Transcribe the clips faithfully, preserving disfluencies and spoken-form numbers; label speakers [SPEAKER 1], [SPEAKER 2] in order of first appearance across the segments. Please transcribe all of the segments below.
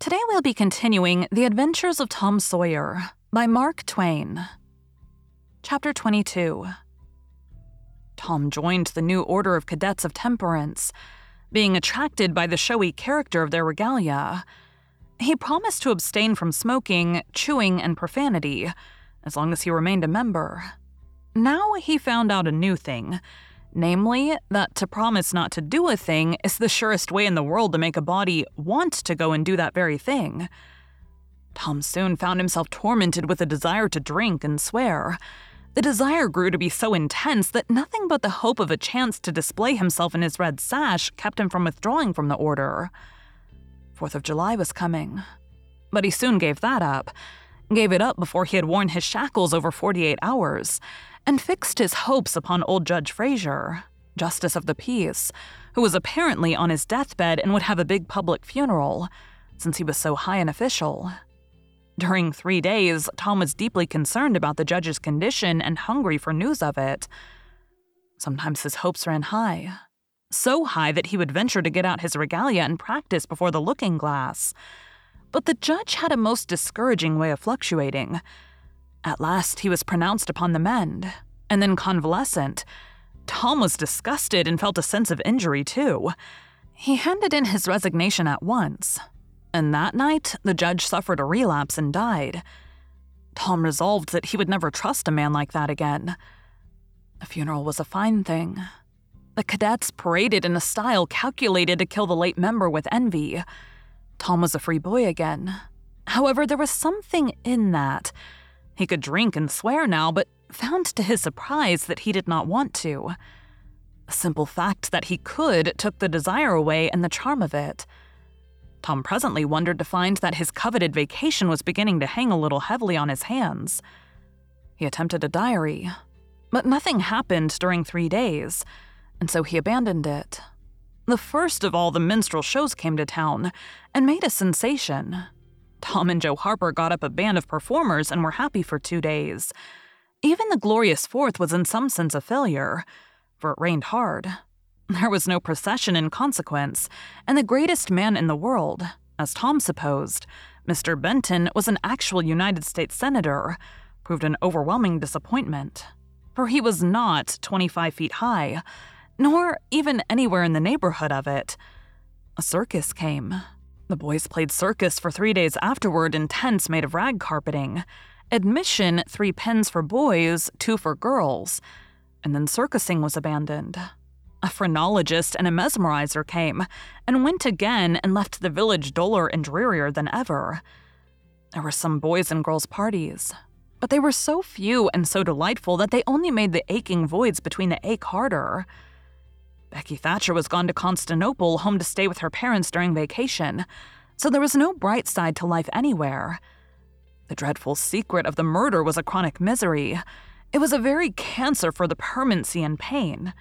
[SPEAKER 1] Today we'll be continuing The Adventures of Tom Sawyer by Mark Twain. Chapter twenty-two. Tom joined the new Order of Cadets of Temperance, being attracted by the showy character of their regalia. He promised to abstain from smoking, chewing, and profanity, as long as he remained a member. Now he found out a new thing, namely that to promise not to do a thing is the surest way in the world to make a body want to go and do that very thing. Tom soon found himself tormented with a desire to drink and swear. The desire grew to be so intense that nothing but the hope of a chance to display himself in his red sash kept him from withdrawing from the order. Fourth of July was coming, but he soon gave that up. Gave it up before he had worn his shackles over forty-eight hours, and fixed his hopes upon old Judge Frazier, Justice of the Peace, who was apparently on his deathbed and would have a big public funeral, since he was so high an official. During three days, Tom was deeply concerned about the judge's condition and hungry for news of it. Sometimes his hopes ran high, so high that he would venture to get out his regalia and practice before the looking-glass. But the judge had a most discouraging way of fluctuating. At last he was pronounced upon the mend, and then convalescent. Tom was disgusted and felt a sense of injury, too. He handed in his resignation at once, and that night the judge suffered a relapse and died. Tom resolved that he would never trust a man like that again. The funeral was a fine thing. The cadets paraded in a style calculated to kill the late member with envy. Tom was a free boy again. However, there was something in that. He could drink and swear now, but found to his surprise that he did not want to. The simple fact that he could took the desire away and the charm of it. Tom presently wondered to find that his coveted vacation was beginning to hang a little heavily on his hands. He attempted a diary, but nothing happened during three days, and so he abandoned it. The first of all the minstrel shows came to town and made a sensation. Tom and Joe Harper got up a band of performers and were happy for two days. Even the Glorious Fourth was in some sense a failure, for it rained hard. There was no procession in consequence, and the greatest man in the world, as Tom supposed, Mister Benton, was an actual United States Senator, proved an overwhelming disappointment, for he was not twenty-five feet high, nor even anywhere in the neighborhood of it. A circus came. The boys played circus for three days afterward in tents made of rag carpeting. Admission, three pence for boys, two for girls. And then circusing was abandoned. A phrenologist and a mesmerizer came, and went again and left the village duller and drearier than ever. There were some boys and girls' parties, but they were so few and so delightful that they only made the aching voids between the ache harder. Becky Thatcher was gone to Constantinople, home to stay with her parents during vacation, so there was no bright side to life anywhere. The dreadful secret of the murder was a chronic misery. It was a very cancer for the permanency and pain.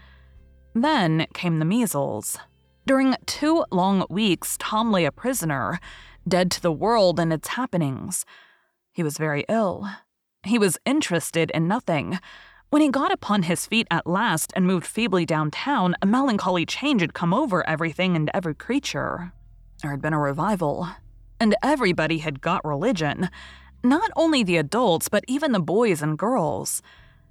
[SPEAKER 1] Then came the measles. During two long weeks, Tom lay a prisoner, dead to the world and its happenings. He was very ill. He was interested in nothing. When he got upon his feet at last and moved feebly downtown, a melancholy change had come over everything and every creature. There had been a revival, and everybody had got religion. Not only the adults, but even the boys and girls.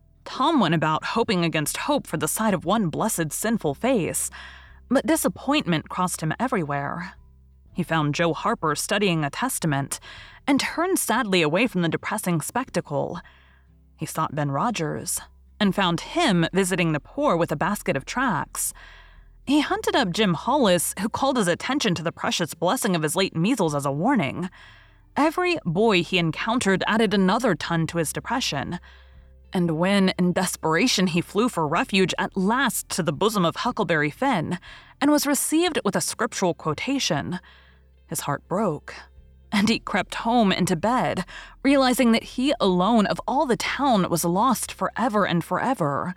[SPEAKER 1] Tom went about hoping against hope for the sight of one blessed sinful face, but disappointment crossed him everywhere. He found Joe Harper studying a testament, and turned sadly away from the depressing spectacle. He sought Ben Rogers, and found him visiting the poor with a basket of tracts. He hunted up Jim Hollis, who called his attention to the precious blessing of his late measles as a warning. Every boy he encountered added another ton to his depression. And when, in desperation, he flew for refuge at last to the bosom of Huckleberry Finn, and was received with a scriptural quotation, his heart broke. And he crept home into bed, realizing that he alone of all the town was lost forever and forever.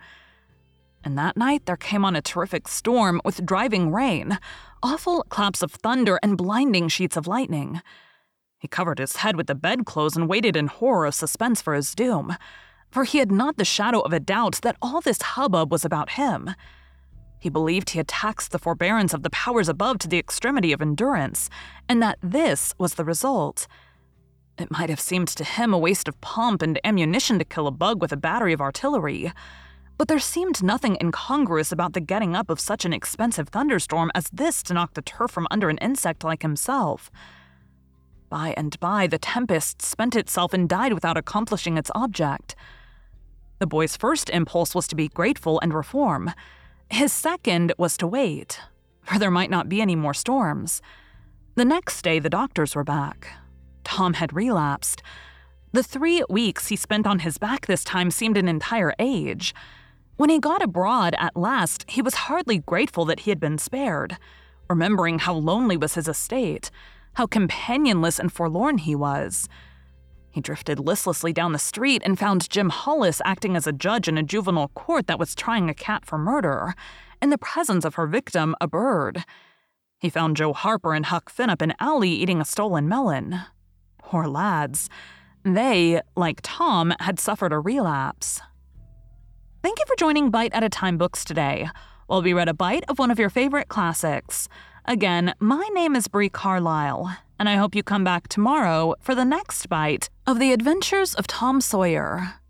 [SPEAKER 1] And that night there came on a terrific storm with driving rain, awful claps of thunder, and blinding sheets of lightning. He covered his head with the bedclothes and waited in horror of suspense for his doom, for he had not the shadow of a doubt that all this hubbub was about him. He believed he had taxed the forbearance of the powers above to the extremity of endurance, and that this was the result. It might have seemed to him a waste of pomp and ammunition to kill a bug with a battery of artillery, but there seemed nothing incongruous about the getting up of such an expensive thunderstorm as this to knock the turf from under an insect like himself. By and by, the tempest spent itself and died without accomplishing its object. The boy's first impulse was to be grateful and reform. His second was to wait, for there might not be any more storms. The next day, the doctors were back. Tom had relapsed. The three weeks he spent on his back this time seemed an entire age. When he got abroad at last, he was hardly grateful that he had been spared, remembering how lonely was his estate, how companionless and forlorn he was. He drifted listlessly down the street and found Jim Hollis acting as a judge in a juvenile court that was trying a cat for murder, in the presence of her victim, a bird. He found Joe Harper and Huck Finn up an alley eating a stolen melon. Poor lads. They, like Tom, had suffered a relapse. Thank you for joining Bite at a Time Books today, while we read a bite of one of your favorite classics. Again, my name is Brie Carlisle, and I hope you come back tomorrow for the next bite of The Adventures of Tom Sawyer.